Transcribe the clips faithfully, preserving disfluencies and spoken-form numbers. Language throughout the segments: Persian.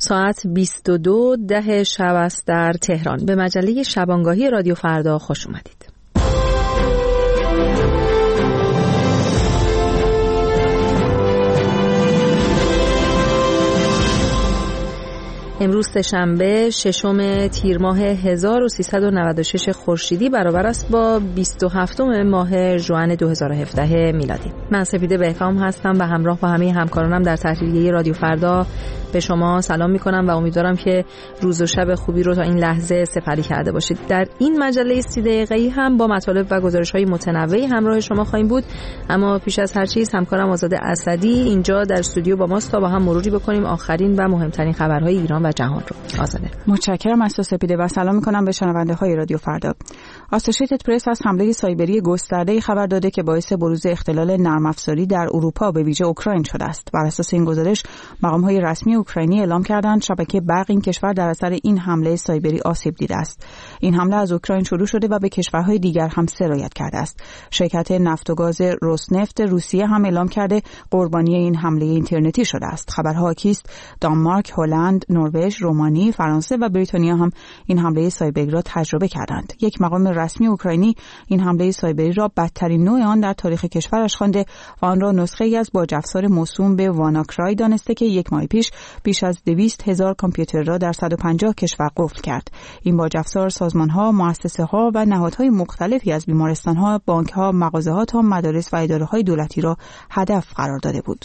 ساعت بیست و دو ده شب است در تهران. به مجله شبانگاهی رادیو فردا خوش اومدید. امروز سه‌شنبه ششم تیر ماه هزار و سیصد و نود و شش خورشیدی برابر است با بیست و هفتم ماه ژوئن دو هزار و هفده میلادی. من سپیده بهکام هستم و همراه با همه همکارانم در تحریریه رادیو فردا به شما سلام میکنم و امیدوارم که روز و شب خوبی رو تا این لحظه سپری کرده باشید. در این مجله سی دقیقه‌ای هم با مطالب و گزارش‌های متنوعی همراه شما خواهیم بود، اما پیش از هر چیز همکارم آزاده اسدی اینجا در استودیو با ماست تا با هم مروری بکنیم آخرین و مهمترین خبرهای ایران و جهان رو. آزاده. متشکرم از تو سپیده و سلام میکنم به شنونده‌های رادیو فردا. آسوشیتد پرس از حمله سایبری گسترده‌ای خبر داده که باعث بروز اختلال نرم افزاری در اروپا به ویژه اوکراین شده است. بر اساس این گزارش مقام‌های رسمی اوکراینی اعلام کردند شبکه برق این کشور در اثر این حمله سایبری آسیب دیده است. این حمله از اوکراین شروع شده و به کشورهای دیگر هم سرایت کرده است. شرکت نفت و گاز روسنفت روسیه هم اعلام کرده قربانی این حمله اینترنتی شده است. خبرها کیست دانمارک، هلند، نروژ، رومانی، فرانسه و بریتانیا هم این حمله سایبری را تجربه کردند. یک مقام رسمی اوکراینی این حمله سایبری را بدترین نوع آن در تاریخ کشورش خوانده و آن را نسخه‌ای از باج افزار موسوم به واناکرای دانسته که یک ماه پیش بیش از دویست هزار کامپیوتر را در صد و پنجاه کشور قفل کرد. این باج افزار سازمان‌ها، مؤسسه‌ها و نهادهای مختلفی از بیمارستان‌ها، بانک‌ها، مغازه‌ها تا مدارس و اداره‌های دولتی را هدف قرار داده بود.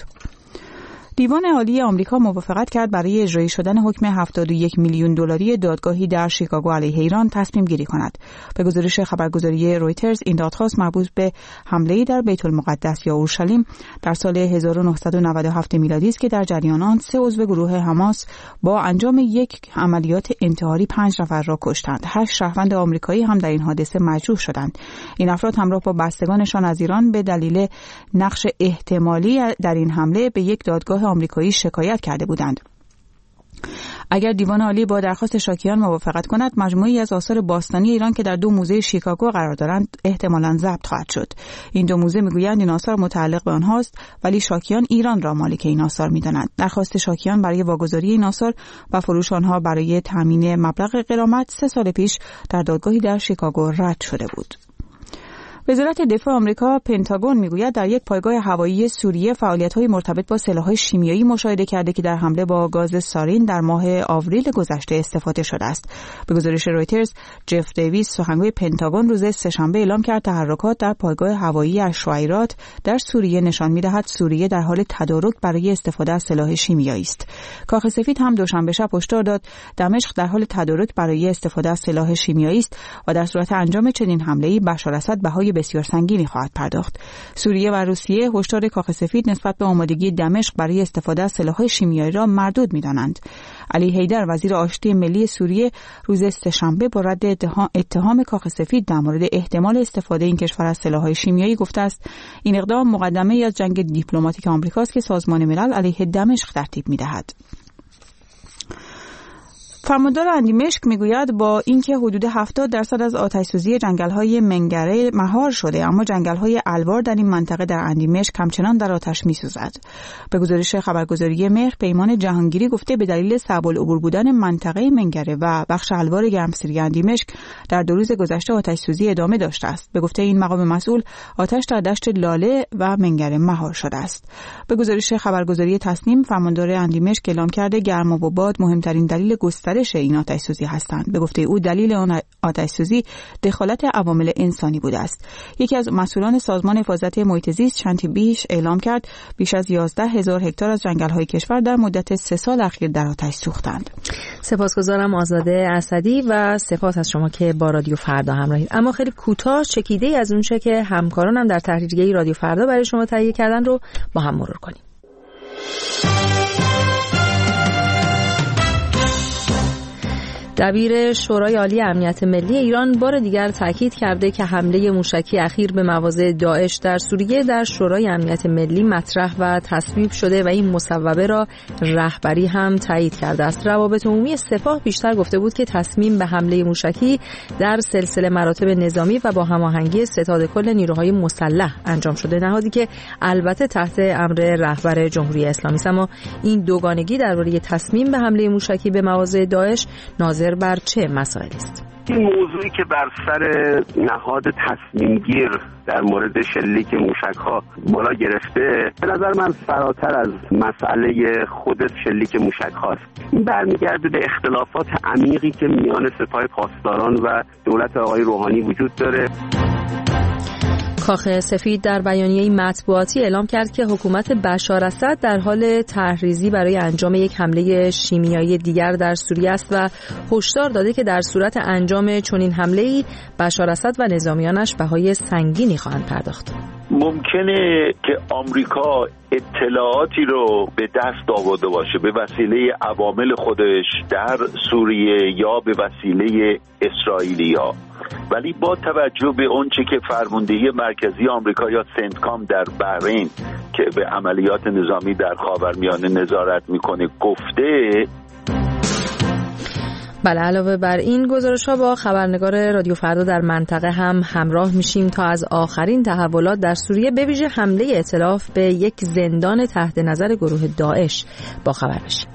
دیوان عالی آمریکا موافقت کرد برای اجرایی شدن حکم هفتاد و یک میلیون دلاری دادگاهی در شیکاگو علیه ایران تصمیم گیری کند. به گزارش خبرگزاری رویترز این دادخواست مربوط به حمله‌ای در بیت المقدس یا اورشلیم در سال هزار و نهصد و نود و هفت میلادی است که در جریان آن سه عضو گروه حماس با انجام یک عملیات انتحاری پنج نفر را کشتند. هشت شهروند آمریکایی هم در این حادثه مجروح شدند. این افراد همراه با بستگانشان از ایران به دلیل نقش احتمالی در این حمله به یک دادگاه آمریکایی شکایت کرده بودند. اگر دیوان عالی با درخواست شاکیان موافقت کند، مجموعی از آثار باستانی ایران که در دو موزه شیکاگو قرار دارند احتمالاً ضبط خواهد شد. این دو موزه میگویند این آثار متعلق به آنهاست، ولی شاکیان ایران را مالک این آثار میدانند. درخواست شاکیان برای واگذاری این آثار و فروش آنها برای تامین مبلغ غرامت سه سال پیش در دادگاهی در شیکاگو رد شده بود. وزارت دفاع آمریکا پنتاگون میگوید در یک پایگاه هوایی سوریه فعالیت‌های مرتبط با سلاح‌های شیمیایی مشاهده کرده که در حمله با گاز سارین در ماه آوریل گذشته استفاده شده است. به گزارش رویترز، جف دیویس سخنگوی پنتاگون روز سه‌شنبه اعلام کرد تحرکات در پایگاه هوایی اشوایرات در سوریه نشان می‌دهد سوریه در حال تدارک برای استفاده از سلاح شیمیایی است. کاخ سفید هم دوشنبه شب هشدار داد دمشق در حال تدارک برای استفاده از سلاح شیمیایی است و در صورت انجام چنین حمله‌ای بشار اسد بهای بسیار سنگینی خواهد پرداخت. سوریه و روسیه هشدار کاخ سفید نسبت به آمادگی دمشق برای استفاده از سلاح‌های شیمیایی را مردود می‌دانند. علی حیدر وزیر آشتی ملی سوریه روز سه‌شنبه با رد اتهام کاخ سفید در مورد احتمال استفاده این کشور از سلاح‌های شیمیایی گفته است این اقدام مقدمه‌ای از جنگ دیپلماتیک آمریکاست که سازمان ملل علیه دمشق ترتیب می‌دهد. فرماندار اندیمشک میگوید با اینکه حدود هفتاد درصد از آتش‌سوزی جنگل‌های منگره مهار شده، اما جنگل‌های الوار در این منطقه در اندیمشک همچنان در آتش می‌سوزد. به گزارش خبرگزاری مهر، پیمان جهانگیری گفته به دلیل صعب العبور بودن منطقه منگره و بخش الوار گرمسیری اندیمشک در دو روز گذشته آتش‌سوزی ادامه داشته است. به گفته این مقام مسئول، آتش در دشت لاله و منگره مهار شده است. به گزارش خبرگزاری تصنیم، فرماندار اندیمشک اعلام کرده گرما و باد مهمترین دلیل گسترش این آتش‌سوزی هستند. به گفته او دلیل آن آتش‌سوزی دخالت عوامل انسانی بوده است. یکی از مسئولان سازمان حفاظت محیط زیست چندی بیش اعلام کرد بیش از یازده هزار هکتار از جنگل‌های کشور در مدت سه سال اخیر در آتش سوختند. سپاسگزارم آزاده اسدی و سپاس از شما که با رادیو فردا همراهید. اما خیلی کوتاه چکیده‌ای از اونچه که همکارانم در تحریریه رادیو فردا برای شما تهیه کردن رو با هم مرور کنیم. دبیر شورای عالی امنیت ملی ایران بار دیگر تاکید کرده که حمله موشکی اخیر به مواضع داعش در سوریه در شورای امنیت ملی مطرح و تصویب شده و این مصوبه را رهبری هم تایید کرده است. روابط عمومی سپاه بیشتر گفته بود که تصمیم به حمله موشکی در سلسله مراتب نظامی و با هماهنگی ستاد کل نیروهای مسلح انجام شده، نهادی که البته تحت امر رهبر جمهوری اسلامی است. اما این دوگانگی درباره تصمیم به حمله موشکی به مواضع داعش ناظر بر چه مسائلی است؟ این موضوعی که بر سر نهاد تصمیم گیر در مورد شلیک موشک‌ها بالا گرفته، به نظر من فراتر از مسئله خود شلیک موشک‌هاست. این برمیگرده به اختلافات عمیقی که میان سپاه پاسداران و دولت آقای روحانی وجود داره. کاخ سفید در بیانیه‌ای مطبوعاتی اعلام کرد که حکومت بشار اسد در حال طرحریزی برای انجام یک حمله شیمیایی دیگر در سوریه است و هشدار داده که در صورت انجام چنین حمله‌ای بشار اسد و نظامیانش بهای سنگینی خواهند پرداخت. ممکنه که آمریکا اطلاعاتی رو به دست آورده باشه به وسیله عوامل خودش در سوریه یا به وسیله اسرائیلیا، ولی با توجه به اونچه که فرماندهی مرکزی آمریکا یا سنتکام در بحرین که به عملیات نظامی در خاورمیانه نظارت میکنه گفته. بله، علاوه بر این گزارش‌ها با خبرنگار رادیو فردا در منطقه هم همراه میشیم تا از آخرین تحولات در سوریه به ویژه حمله ائتلاف به یک زندان تحت نظر گروه داعش با خبر بشیم.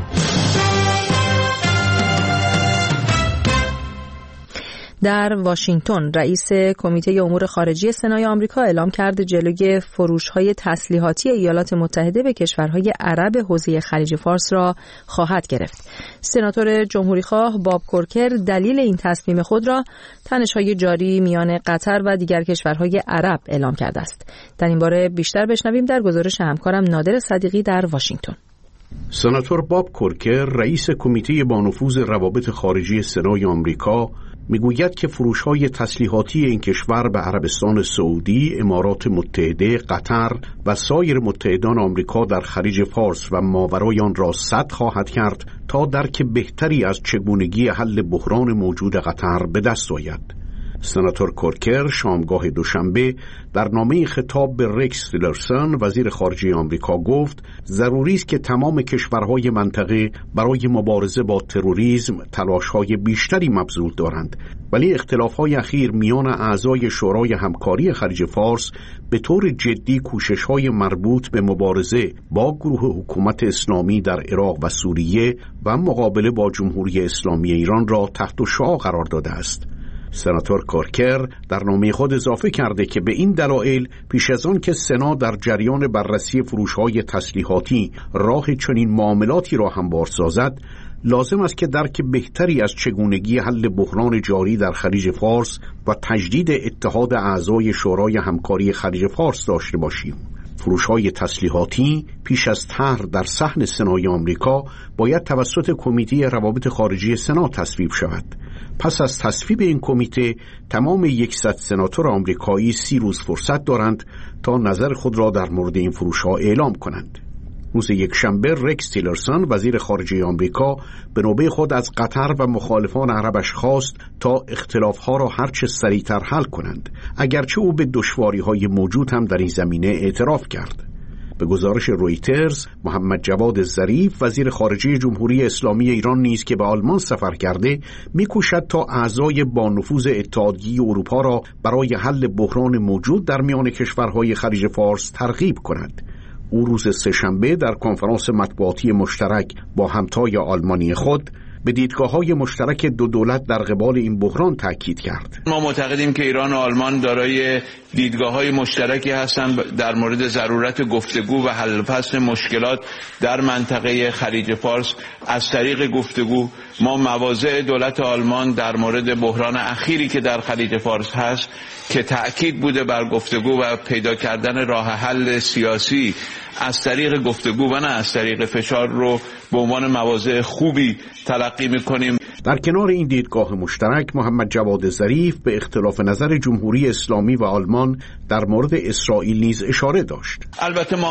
در واشنگتن رئیس کمیته امور خارجه سنای آمریکا اعلام کرد جلوی فروش‌های تسلیحاتی ایالات متحده به کشورهای عرب حوزه خلیج فارس را خواهد گرفت. سناتور جمهوریخواه باب کورکر دلیل این تصمیم خود را تنش‌های جاری میان قطر و دیگر کشورهای عرب اعلام کرده است. در این باره بیشتر بشنویم در گزارش همکارم نادر صدیقی در واشنگتن. سناتور باب کورکر رئیس کمیته با نفوذ روابط خارجی سنای آمریکا میگوید که فروش‌های تسلیحاتی این کشور به عربستان سعودی، امارات متحده، قطر و سایر متحدان آمریکا در خلیج فارس و ماورای آن را سد خواهد کرد تا درک بهتری از چگونگی حل بحران موجود قطر به دست آید. سناتور کورکر شامگاه دوشنبه در نامه خطاب به رکس تیلرسون وزیر خارجه آمریکا گفت ضروری است که تمام کشورهای منطقه برای مبارزه با تروریسم تلاش‌های بیشتری مبذول دارند، ولی اختلاف‌های اخیر میان اعضای شورای همکاری خلیج فارس به طور جدی کوشش‌های مربوط به مبارزه با گروه حکومت اسلامی در عراق و سوریه و مقابله با جمهوری اسلامی ایران را تحت شعاع قرار داده است. سناتور کورکر در نامه خود اضافه کرده که به این دلایل پیش از آن که سنا در جریان بررسی فروش‌های تسلیحاتی راه چنین معاملاتی را هموار سازد، لازم است که درک بهتری از چگونگی حل بحران جاری در خلیج فارس و تجدید اتحاد اعضای شورای همکاری خلیج فارس داشته باشیم. فروش‌های تسلیحاتی پیش از طرح در صحن سنای آمریکا باید توسط کمیته روابط خارجی سنا تصویب شود. پس از تصویب این کمیته تمام صد سناتور آمریکایی سی روز فرصت دارند تا نظر خود را در مورد این فروش‌ها اعلام کنند. روز یکشنبه رکس تیلرسون وزیر خارجه آمریکا به نوبه خود از قطر و مخالفان عربش خواست تا اختلاف‌ها را هرچه سریعتر حل کنند، اگرچه او به دشواری‌های موجود هم در این زمینه اعتراف کرد. به گزارش رویترز، محمد جواد ظریف وزیر خارجه جمهوری اسلامی ایران نیز که به آلمان سفر کرده می‌کوشد تا اعضای با نفوذ اتحادیه اروپا را برای حل بحران موجود در میان کشورهای خلیج فارس ترغیب کند. او روز سه‌شنبه در کنفرانس مطبوعاتی مشترک با همتای آلمانی خود به دیدگاه‌های مشترک دو دولت در قبال این بحران تاکید کرد. ما معتقدیم که ایران و آلمان دارای دیدگاه‌های مشترکی هستند در مورد ضرورت گفتگو و حل فصل مشکلات در منطقه خلیج فارس. از طریق گفتگو ما مواضع دولت آلمان در مورد بحران اخیری که در خلیج فارس هست که تأکید بوده بر گفتگو و پیدا کردن راه حل سیاسی از طریق گفتگو و نه از طریق فشار رو به عنوان مواضع خوبی تلقی می‌کنیم. در کنار این دیدگاه مشترک، محمد جواد ظریف به اختلاف نظر جمهوری اسلامی و آلمان در مورد اسرائیل نیز اشاره داشت. البته ما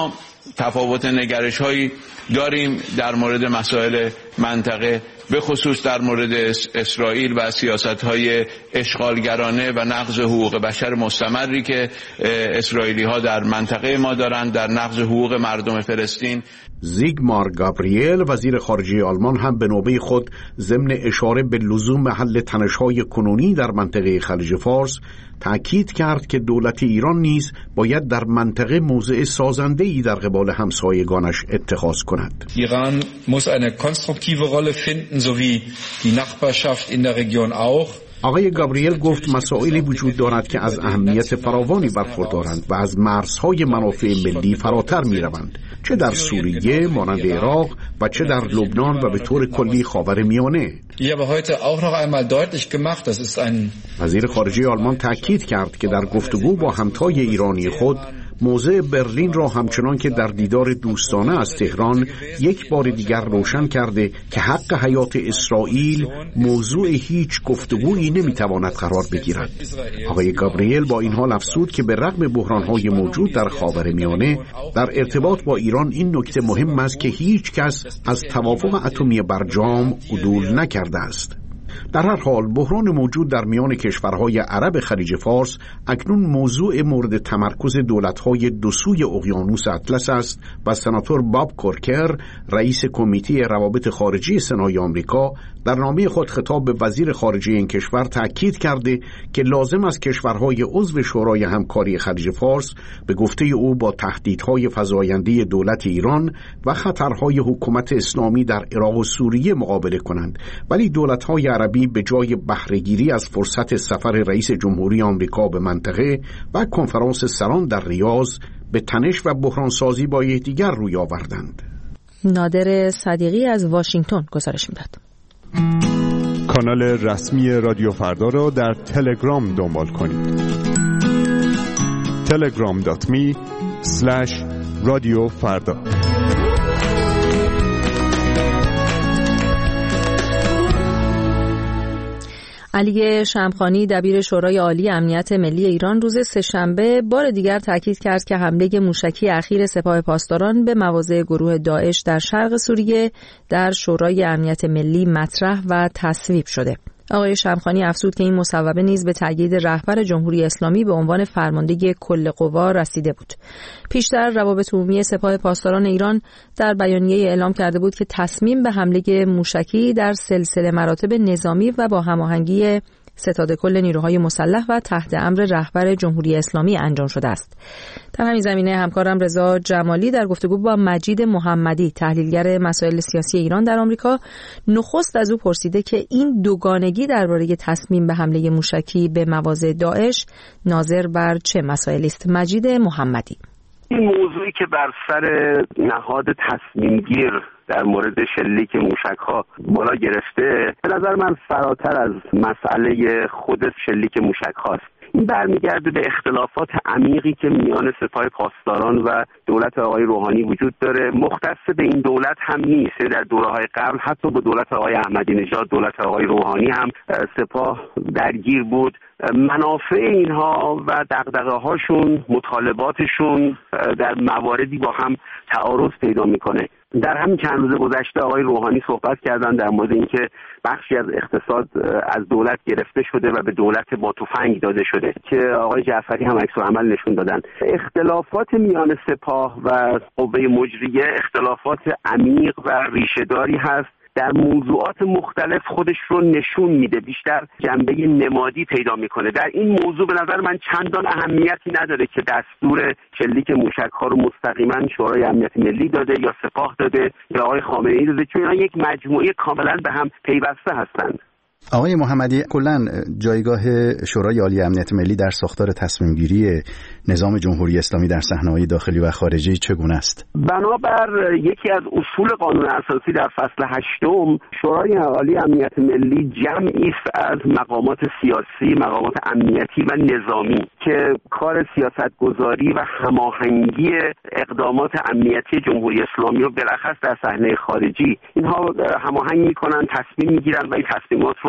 تفاوت نگرش هایی داریم در مورد مسائل منطقه، به خصوص در مورد اسرائیل و سیاست های اشغالگرانه و نقض حقوق بشر مستمری که اسرائیلی ها در منطقه ما دارند، در نقض حقوق مردم فلسطین. زیگمار گابریل وزیر خارجه آلمان هم به نوبه خود ضمن اشاره به لزوم حل تنش‌های کنونی در منطقه خلیج فارس تأکید کرد که دولت ایران نیز باید در منطقه موضع سازنده‌ای در قبال همسایگانش اتخاذ کند. ایران muss eine konstruktive Rolle finden, sowie die Nachbarschaft in der Region auch. آقای گابریل گفت مسائلی وجود دارد که از اهمیت فراوانی برخوردارند و از مرزهای منافع ملی فراتر می‌روند، چه در سوریه مانند عراق و چه در لبنان و به طور کلی خاورمیانه. وزیر خارجه آلمان تاکید کرد که در گفتگو با همتای ایرانی خود موضع برلین را همچنان که در دیدار دوستانه از تهران یک بار دیگر روشن کرده که حق حیات اسرائیل موضوع هیچ گفتگویی نمیتواند قرار بگیرد. آقای گابریل با این حال افزود که به رغم بحران‌های موجود در خاورمیانه، در ارتباط با ایران این نکته مهم است که هیچ کس از توافق اتمی برجام عدول نکرده است. در هر حال بحران موجود در میان کشورهای عرب خلیج فارس اکنون موضوع مورد تمرکز دولت‌های دو سوی اقیانوس اطلس است و سناتور باب کورکر رئیس کمیته روابط خارجی سنای آمریکا در نامه خود خطاب به وزیر خارجه این کشور تأکید کرده که لازم است کشورهای عضو شورای همکاری خلیج فارس به گفته او با تهدیدهای فزاینده دولت ایران و خطرهای حکومت اسلامی در عراق و سوریه مقابله کنند، ولی دولت‌های عربی به جای بهره‌گیری از فرصت سفر رئیس جمهوری آمریکا به منطقه و کنفرانس سران در ریاض به تنش و بحرانسازی با یکدیگر روی آوردند. نادر صدیقی از واشنگتن گزارش می‌داد. کانال رسمی رادیو فردا را در تلگرام دنبال کنید. تلگرام دات می اسلش رادیو فردا. علی شمخانی دبیر شورای عالی امنیت ملی ایران روز سه‌شنبه بار دیگر تاکید کرد که حمله موشکی اخیر سپاه پاسداران به مواضع گروه داعش در شرق سوریه در شورای امنیت ملی مطرح و تصویب شده. آقای شمخانی افزود که این مصوبه نیز به تأیید رهبر جمهوری اسلامی به عنوان فرمانده کل قوا رسیده بود. پیشتر روابط عمومی سپاه پاسداران ایران در بیانیه اعلام کرده بود که تصمیم به حمله موشکی در سلسله مراتب نظامی و با هماهنگی ستاد کل نیروهای مسلح و تحت امر رهبر جمهوری اسلامی انجام شده است. در همین زمینه همکارم رضا جمالی در گفتگو با مجید محمدی تحلیلگر مسائل سیاسی ایران در آمریکا نخست از او پرسیده که این دوگانگی درباره تصمیم به حمله موشکی به مواضع داعش ناظر بر چه مسائلی است؟ مجید محمدی: این موضوعی که بر سر نهاد تصمیم گیر در مورد شلیک موشک‌ها بالا گرفته به نظر من فراتر از مسئله خود شلیک موشک‌هاست. این برمیگرده به اختلافات عمیقی که میان سپاه پاسداران و دولت آقای روحانی وجود داره. مختص به این دولت هم نیست، در دوره‌های قبل حتی با دولت آقای احمدی نژاد، دولت آقای روحانی هم سپاه درگیر بود. منافع اینها و دغدغه‌هاشون، مطالباتشون در مواردی با هم تعارض پیدا میکنه. در همین چند روز گذشته آقای روحانی صحبت کردن در مورد اینکه بخشی از اقتصاد از دولت گرفته شده و به دولت با تفنگ داده شده که آقای جعفری هم عکس العمل نشون دادن. اختلافات میان سپاه و قوه مجریه اختلافات عمیق و ریشه‌داری هست، در موضوعات مختلف خودش رو نشون میده، بیشتر جنبه نمادی پیدا میکنه. در این موضوع به نظر من چندان اهمیتی نداره که دستور شلیک موشک‌ها رو مستقیما شورای امنیت ملی داده یا سپاه داده یا آقای خامنه‌ای داده، چون اینا یک مجموعه کاملا به هم پیوسته هستند. آقای محمدی، کلاً جایگاه شورای عالی امنیت ملی در ساختار تصمیم گیری نظام جمهوری اسلامی در صحنه‌های داخلی و خارجی چگونه است؟ بنابر یکی از اصول قانون اساسی در فصل هشتم، شورای عالی امنیت ملی جمعی است از مقامات سیاسی، مقامات امنیتی و نظامی که کار سیاستگذاری و هماهنگی اقدامات امنیتی جمهوری اسلامی رو بالاخص در صحنه خارجی اینها هماهنگ می‌کنن، تصمیم می‌گیرن و این تصمیمات رو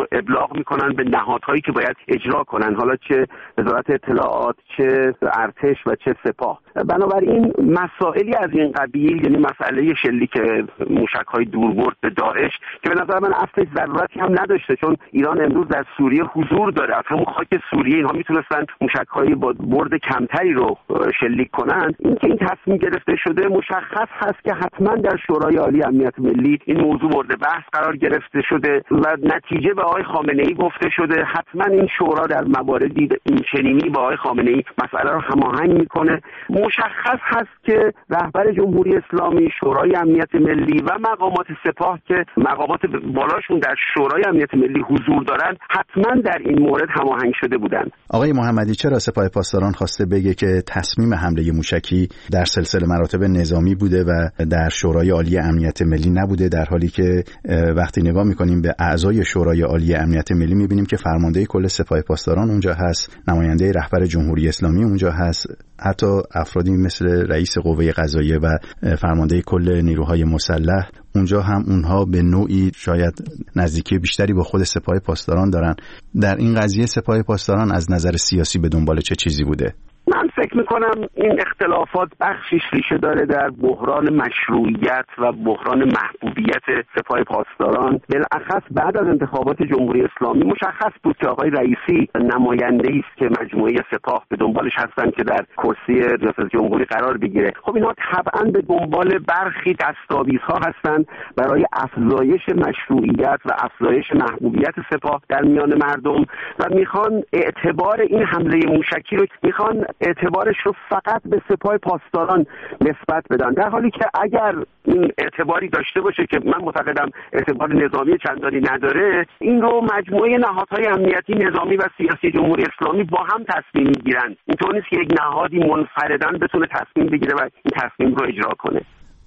رو ابلاغ میکنن به نهادهایی که باید اجرا کنن، حالا چه وزارت اطلاعات، چه ارتش و چه سپاه. بنابراین مسائلی از این قبیل، یعنی مسئله شلیک موشک‌های دوربرد به داعش که به نظر من اصلا ضرورتی هم نداشته، چون ایران امروز در سوریه حضور داره، از همون خاک سوریه اینها میتونستن موشک‌های با برد کمتری رو شلیک کنن. اینکه این تصمیم گرفته شده مشخص هست که حتما در شورای عالی امنیت ملی این موضوع مورد بحث قرار گرفته شده و نتیجه به آقای خامنه‌ای گفته شده. حتما این شورا در مواردی این چنینی با آقای خامنه‌ای مسئله رو هماهنگ میکنه. مشخص هست که رهبر جمهوری اسلامی، شورای امنیت ملی و مقامات سپاه که مقامات بالاشون در شورای امنیت ملی حضور دارن حتما در این مورد هماهنگ شده بودند. آقای محمدی، چرا سپاه پاسداران خواسته بگه که تصمیم حمله موشکی در سلسله مراتب نظامی بوده و در شورای عالی امنیت ملی نبوده، در حالی که وقتی نگاه میکنیم به اعضای شورای عالی امنیت ملی میبینیم که فرمانده کل سپاه پاسداران اونجا هست، نماینده رهبر جمهوری اسلامی اونجا هست، حتی افرادی مثل رئیس قوه قضاییه و فرمانده کل نیروهای مسلح اونجا هم اونها به نوعی شاید نزدیکی بیشتری با خود سپاه پاسداران دارن. در این قضیه سپاه پاسداران از نظر سیاسی به دنبال چه چیزی بوده؟ من فکر میکنم این اختلافات بخشش ریشه داره در بحران مشروعیت و بحران محبوبیت سپاه پاسداران. بالاخص بعد از انتخابات جمهوری اسلامی مشخص بود که آقای رئیسی نماینده‌ای است که مجموعه سپاه به دنبالش هستن که در کرسی ریاست جمهوری قرار بگیره. خب اینها طبعا به دنبال برخی دستاویزها هستن برای افزایش مشروعیت و افزایش محبوبیت سپاه در میان مردم و میخوان اعتبار این حمله موشکی رو میخوان اعتبارش رو فقط به سپاه پاسداران نسبت بدن، در حالی که اگر این اعتباری داشته باشه که من معتقدم اعتبار نظامی چندانی نداره، این رو مجموعه نهادهای امنیتی نظامی و سیاسی جمهوری اسلامی با هم تصمیم میگیرن. اینطور نیست که یک نهادی منفرداً بتونه تصمیم بگیره و این تصمیم رو اجرا کنه.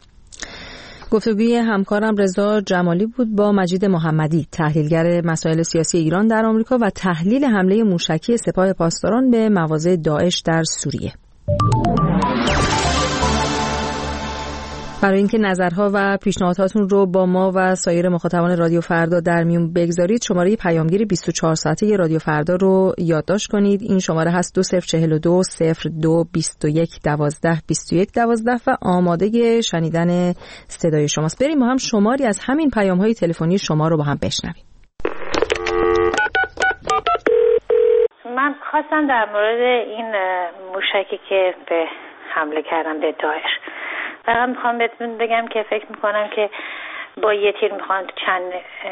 گفتگوی همکارم رضا جمالی بود با مجید محمدی، تحلیلگر مسائل سیاسی ایران در آمریکا و تحلیل حمله موشکی سپاه پاسداران به مواضع داعش در سوریه. برای اینکه نظرها و پیشنهاداتون رو با ما و سایر مخاطبان رادیو فردا در میون بگذارید، شماره پیامگیر بیست و چهار ساعته رادیو فردا رو یادداشت کنید. این شماره هست دو صفر چهل و دو صفر دو بیست و یک دوازده بیست و یک دوازده و آماده شنیدن صدای شماست. بریم با هم شماری از همین پیام‌های تلفنی شما رو با هم بشنویم. من خواستم در مورد این موشکی که به حمله کردن به داعش، فقط میخوام بهتون بگم که فکر میکنم که با یه تیر میخوان چند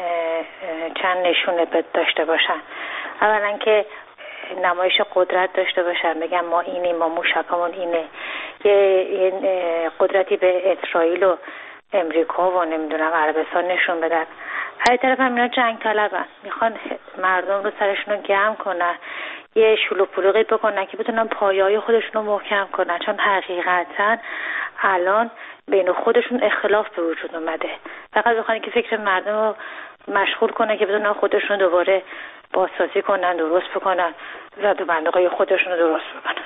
چند نشونه داشته باشن. اولا که نمایش قدرت داشته باشن، بگم ما اینیم، ما موشکمون اینه، یه قدرتی به اسرائیل و امریکا و نمیدونم عربستان نشون بدن. هر طرف هم اینا جنگ طلبن، میخوان مردم رو سرشون رو گرم کنن، یه شلوغ پلوغی بکنن که بتونن پایه‌های خودشون رو محکم کنن، چون حقیقتا الان بین خودشون اختلاف به وجود اومده. فقط بخوان که فکر مردم رو مشغول کنن که بتونن خودشون دوباره بازسازی کنن، درست بکنن و به بندقای خودشون رو درست بکنن.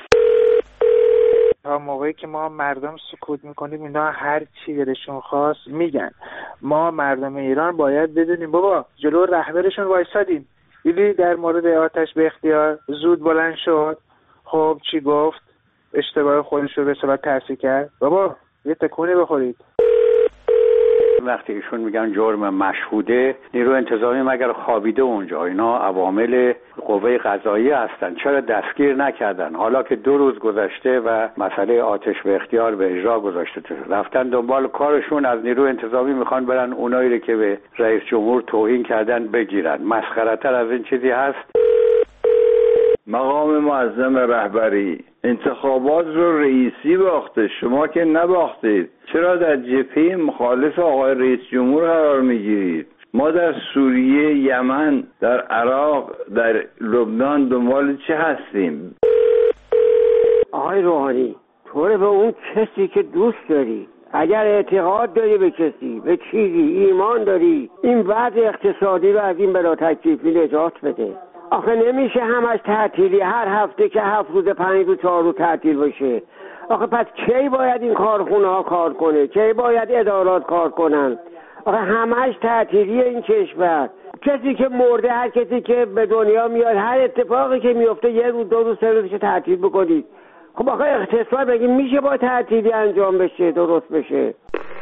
تا موقعی که ما مردم سکوت میکنیم اینا هر چی دلشون خواست میگن. ما مردم ایران باید بدونیم بابا جلو رهبرشون وایسادیم. دیدی در مورد آتش به اختیار زود بلند شد، خب چی گفت؟ اشتباه خودش رو به صورت تحصیل کرد. بابا یه تکونی بخورید. وقتی ایشون میگن جرم مشهوده، نیرو انتظامی مگر خوابیده اونجا؟ اینا عوامل قوه قضاییه هستن، چرا دستگیر نکردن؟ حالا که دو روز گذشته و مسئله آتش به اختیار به اجرا گذاشته، رفتن دنبال کارشون، از نیرو انتظامی میخوان برن اونایی رو که به رئیس جمهور توهین کردن بگیرن. مسخره‌تر از این چیزی هست؟ مقام معظم رهبری انتخابات رو رئیسی باخته، شما که نباختید. چرا در جبهه مخالف آقای رئیس جمهور قرار میگیرید؟ ما در سوریه، یمن، در عراق، در لبنان دنبال چه هستیم؟ آقای روحانی، تو به اون کسی که دوست داری، اگر اعتقاد داری به کسی، به چیزی ایمان داری، این وضع اقتصادی رو از این بلا تکلیفی نجات بده. آخه نمیشه همش تعطیلی، هر هفته که هفت روز پنج روز چهار روز تعطیل باشه. آخه پس کی باید این کارخونه ها کار کنه؟ کی باید ادارات کار کنن؟ آخه همش تعطیلی این کشور. کسی که مرده، هر کسی که به دنیا میاد، هر اتفاقی که میفته یه روز دو روز سه روزش تعطیل بکنید. خب آخه اقتصاد بگیم میشه با تعطیلی انجام بشه، درست بشه.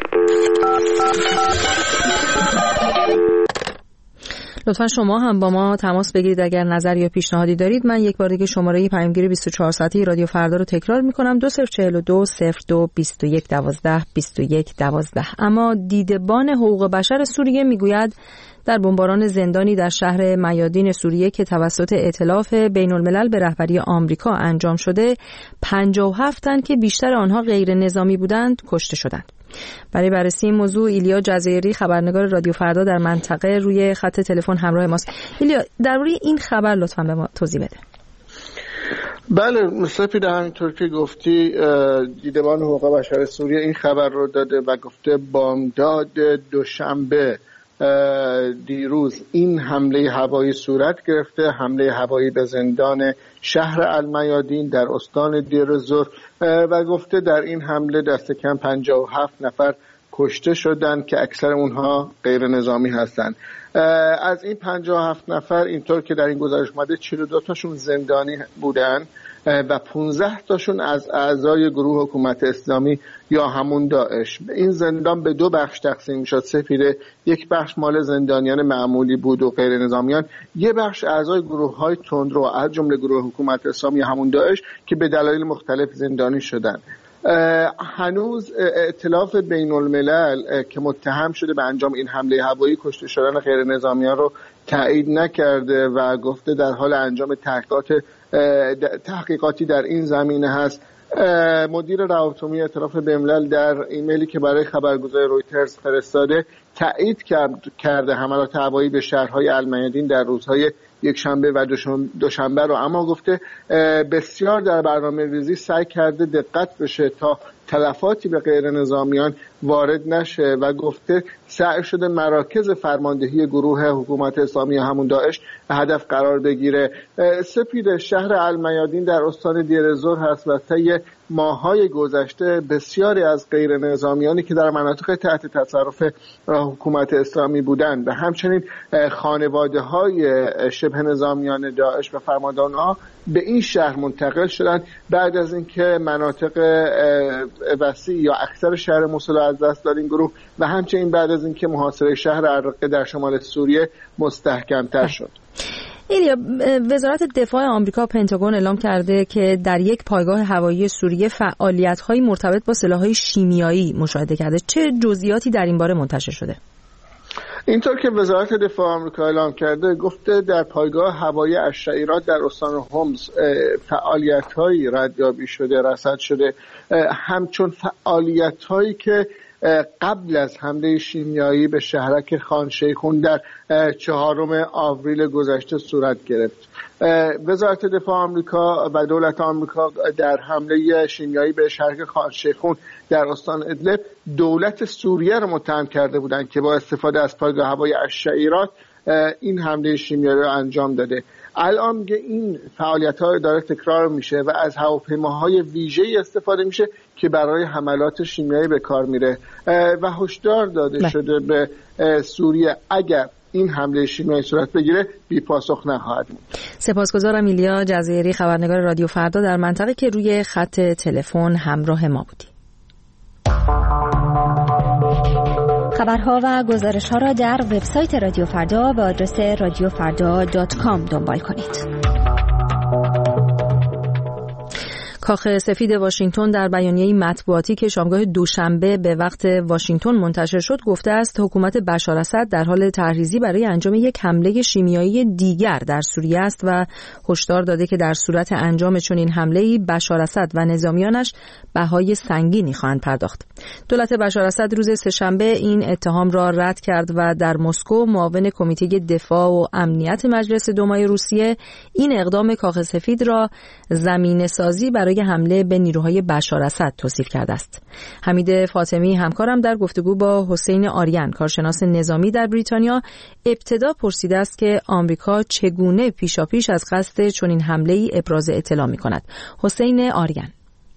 لطفا شما هم با ما تماس بگیرید اگر نظر یا پیشنهادی دارید. من یک بار دیگه شماره پیامگیر بیست و چهار ساعته رادیو فردا رو تکرار میکنم: دو صفر چهل و دو صفر دو بیست و یک دوازده بیست و یک دوازده. اما دیدبان حقوق بشر سوریه میگوید در بمباران زندانی در شهر میادین سوریه که توسط ائتلاف بین الملل به رهبری آمریکا انجام شده، پنجاه و هفت تن که بیشتر آنها غیر نظامی بودند کشته شدند. برای بررسی این موضوع ایلیا جزایری، خبرنگار رادیو فردا در منطقه، روی خط تلفن همراه ماست. ایلیا، درباره این خبر لطفاً به ما توضیح بده. بله، مثل همینطور که گفتی، دیدبان حقوق بشر سوریه این خبر رو داده و گفته بامداد دوشنبه دیروز این حمله هوایی صورت گرفته، حمله هوایی به زندان شهر المیادین در استان دیر زور، و گفته در این حمله دست کم پنجاه و هفت نفر کشته شدند که اکثر اونها غیر نظامی هستند. از این پنجاه و هفت نفر اینطور که در این گزارش اومده چهل و دو تاشون زندانی بودن و پانزده تاشون از اعضای گروه حکومت اسلامی یا همون داعش. این زندان به دو بخش تقسیم شد سپیده. یک بخش مال زندانیان معمولی بود و غیر نظامیان، یک بخش اعضای گروه های تندرو از جمله گروه حکومت اسلامی همون داعش که به دلایل مختلف زندانی شدند. هنوز ائتلاف بین الملل که متهم شده به انجام این حمله هوایی کشته شدن غیر نظامیان رو تایید نکرده و گفته در حال انجام تحقیقات تحقیقاتی در این زمینه هست. مدیر روابط عمومی ائتلاف بین الملل در ایمیلی که برای خبرگزاری رویترز فرستاده تایید کرده حملات هوایی به شهرهای المیادین در روزهای یک شنبه و دوشنبه رو، اما گفته بسیار در برنامه ریزی سعی کرده دقت بشه تا تلفاتی به غیر نظامیان وارد نشه و گفته سعی شده مراکز فرماندهی گروه حکومت اسلامی همون داعش هدف قرار بگیره. سپید شهر المیادین در استان دیر زور هست و طی ماه‌های گذشته بسیاری از غیر نظامیانی که در مناطق تحت تصرف حکومت اسلامی بودند و همچنین خانواده‌های شبه نظامیان داعش و فرماندهان‌ها به این شهر منتقل شدند بعد از اینکه مناطق وسیع یا اکثر شهر موصل از دست داد این گروه و همچنین بعد از اینکه محاصره شهر الرقه در شمال سوریه مستحکم‌تر شد. ایلیا، وزارت دفاع آمریکا پنتاگون اعلام کرده که در یک پایگاه هوایی سوریه فعالیت‌های مرتبط با سلاح‌های شیمیایی مشاهده کرده. چه جزئیاتی در این باره منتشر شده؟ اینطور که وزارت دفاع آمریکا اعلام کرده، گفته در پایگاه هوایی الشعیرات در استان هومز فعالیت‌هایی ردیابی شده، رصد شده، همچون فعالیت‌هایی که قبل از حمله شیمیایی به شهرک خان شیخون در چهارم آوریل گذشته صورت گرفت. وزارت دفاع آمریکا و دولت آمریکا در حمله شیمیایی به شهرک خان شیخون در استان ادلب دولت سوریه را متهم کرده بودند که با استفاده از پایگاه هوایی الشعیرات این حمله شیمیایی را انجام داده. الان که این فعالیت‌ها داره تکرار میشه و از هواپیماهای ویژه‌ای استفاده میشه که برای حملات شیمیایی به کار میره و هشدار داده نه. شده به سوریه اگر این حمله شیمیایی صورت بگیره بی پاسخ نخواهد موند. سپاسگزارم ایلیا جزایری، خبرنگار رادیو فردا در منطقه، که روی خط تلفن همراه ما بودی. خبرها و گزارش‌ها را در وبسایت رادیو فردا با آدرس رادیو فردا دات کام دنبال کنید. کاخ سفید واشنگتن در بیانیه‌ای مطبوعاتی که شامگاه دوشنبه به وقت واشنگتن منتشر شد گفته است حکومت بشار اسد در حال تحریزی برای انجام یک حمله شیمیایی دیگر در سوریه است و هشدار داده که در صورت انجام چنین حمله‌ای بشار اسد و نظامیانش بهای سنگینی خواهند پرداخت. دولت بشار اسد روز سه‌شنبه این اتهام را رد کرد و در مسکو معاون کمیته دفاع و امنیت مجلس دومای روسیه این اقدام کاخ سفید را زمینه‌سازی برای حمله به نیروهای بشار اسد توصیف کرده است. حمید فاطمی همکارم در گفتگو با حسین آریان، کارشناس نظامی در بریتانیا، ابتدا پرسیده است که آمریکا چگونه پیشاپیش از قصد چنین حمله‌ای ابراز اطلاع می‌کند. حسین آریان: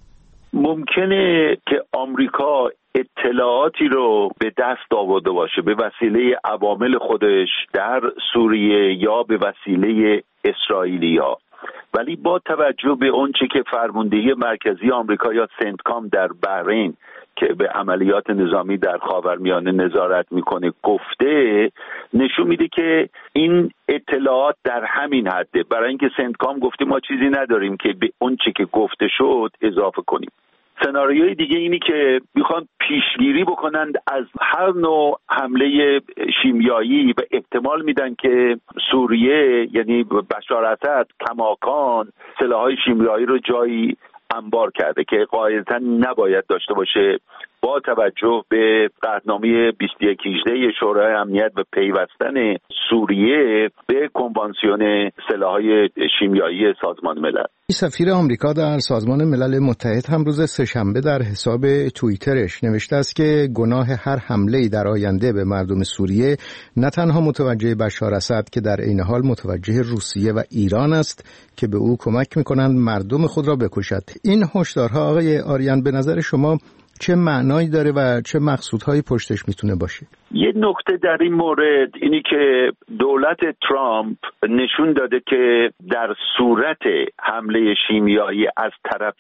ممکنه که آمریکا اطلاعاتی رو به دست آورده باشه به وسیله عوامل خودش در سوریه یا به وسیله اسرائیلیا، ولی با توجه به اون چه که فرماندهی مرکزی آمریکا یا سنتکام در بحرین که به عملیات نظامی در خاورمیانه نظارت میکنه گفته، نشون میده که این اطلاعات در همین حده. برای اینکه سنتکام گفته ما چیزی نداریم که به اون چه که گفته شد اضافه کنیم. سناریوی دیگه اینی که میخوان پیشگیری بکنند از هر نوع حمله شیمیایی و احتمال میدن که سوریه یعنی بشار اسد کماکان سلاح‌های شیمیایی رو جایی انبار کرده که قاعدتاً نباید داشته باشه با توجه به قطعنامه بیست و یک هجده شورای امنیت و پیوستن سوریه به کنوانسیون سلاح‌های شیمیایی سازمان ملل. سفیر آمریکا در سازمان ملل متحد هم روز سه‌شنبه در حساب توییترش نوشته است که گناه هر حمله‌ای در آینده به مردم سوریه نه تنها متوجه بشار اسد که در عین حال متوجه روسیه و ایران است که به او کمک می‌کنند مردم خود را بکشد. این هشدارها آقای آریان به نظر شما چه معنایی داره و چه مقصودهایی پشتش میتونه باشه؟ یه نکته در این مورد اینی که دولت ترامپ نشون داده که در صورت حمله شیمیایی از طرف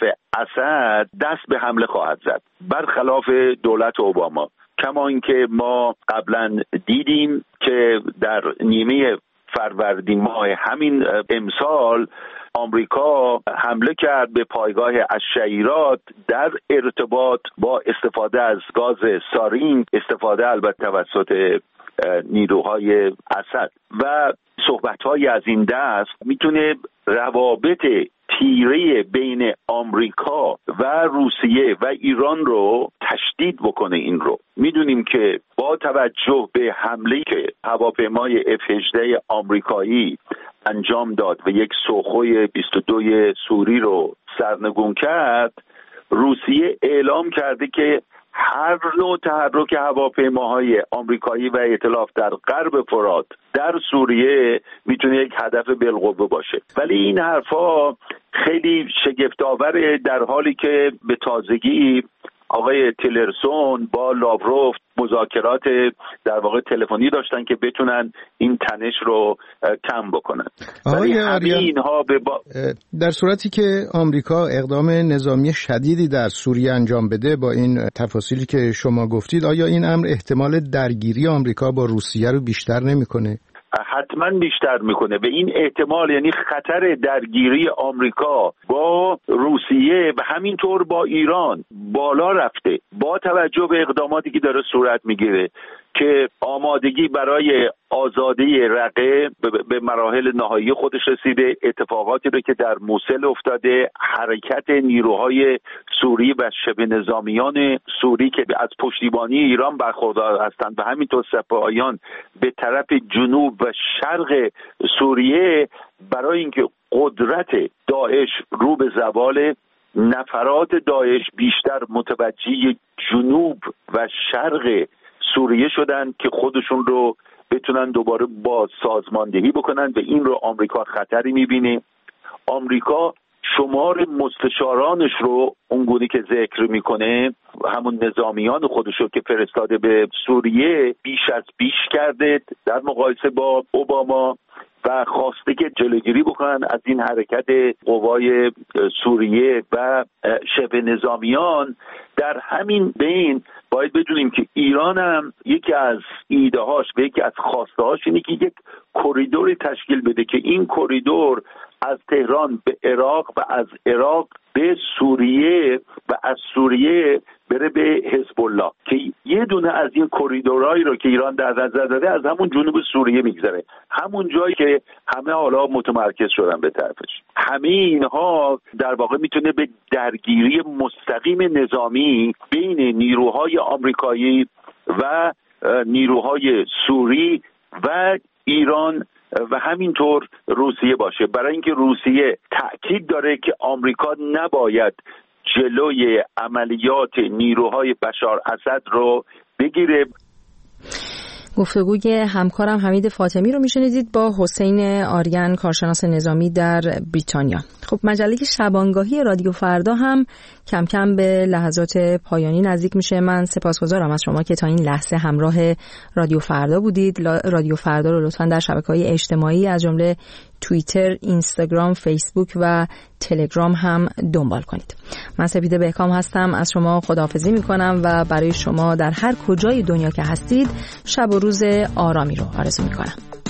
اسد دست به حمله خواهد زد، برخلاف دولت اوباما. کما اینکه ما قبلا دیدیم که در نیمه فروردین ماه همین امسال آمریکا حمله کرد به پایگاه الشعیرات در ارتباط با استفاده از گاز سارین، استفاده البته توسط نیروهای اسد و صحبت‌های از این دست میتونه روابط تیره بین آمریکا و روسیه و ایران رو تشدید بکنه. این رو میدونیم که با توجه به حمله که هواپیمای اف هجده آمریکایی انجام داد و یک سوخوی بیست و دو سوری رو سرنگون کرد، روسیه اعلام کرده که هر نوع تحرک هواپیماهای آمریکایی و ائتلاف در غرب فرات در سوریه میتونه یک هدف بالقوه باشه. ولی این حرفا خیلی شگفت‌آوره در حالی که به تازگی آقای تیلرسون با لاوروف مذاکرات در واقع تلفنی داشتن که بتونن این تنش رو کم بکنن. آقای آریان، اینها به با... در صورتی که آمریکا اقدام نظامی شدیدی در سوریه انجام بده با این تفاصیلی که شما گفتید، آیا این امر احتمال درگیری آمریکا با روسیه رو بیشتر نمی‌کنه؟ حتما بیشتر میکنه. به این احتمال یعنی خطر درگیری آمریکا با روسیه و همینطور با ایران بالا رفته با توجه به اقداماتی که داره صورت میگیره که آمادگی برای آزادی رقه به مراحل نهایی خودش رسیده، اتفاقاتی رو که در موصل افتاده، حرکت نیروهای سوری و شبه نظامیان سوری که از پشتیبانی ایران برخوردار هستند و همینطور سپاهیان به طرف جنوب و شرق سوریه برای اینکه قدرت داعش رو به زوال، نفرات داعش بیشتر متوجه جنوب و شرق سوریه شدن که خودشون رو بتونن دوباره با سازماندهی بکنن و این رو آمریکا خطری میبینه. آمریکا شمار مستشارانش رو اونگونه که ذکر میکنه، همون نظامیان خودش رو که فرستاده به سوریه بیش از بیش کرده در مقایسه با اوباما و خواسته که جلوگیری بکنن از این حرکت قوای سوریه و شبه نظامیان. در همین بین باید بدونیم که ایران هم یکی از ایده هاش و یکی از خواسته هاش اینه که یک کریدوری تشکیل بده که این کریدور از تهران به عراق و از عراق به سوریه و از سوریه بره به حزب الله، که یه دونه از این کریدورایی رو که ایران در نظر داره از همون جنوب سوریه میگذره، همون جایی که همه حالا متمرکز شدن به طرفش. همه اینها در واقع میتونه به درگیری مستقیم نظامی بین نیروهای آمریکایی و نیروهای سوری و ایران و همینطور روسیه باشه، برای اینکه روسیه تأکید داره که آمریکا نباید جلوی عملیات نیروهای بشار اسد رو بگیره. گفتگوی همکارم حمید فاطمی رو میشنیدید با حسین آریان، کارشناس نظامی در بریتانیا. خب مجله شبانگاهی رادیو فردا هم کم کم به لحظات پایانی نزدیک میشه. من سپاسگزارم از شما که تا این لحظه همراه رادیو فردا بودید. رادیو فردا رو لطفاً در شبکه‌های اجتماعی از جمله توییتر، اینستاگرام، فیسبوک و تلگرام هم دنبال کنید. من سپیده بهکام هستم، از شما خداحافظی میکنم و برای شما در هر کجای دنیا که هستید شب و روز آرامی رو آرزو میکنم.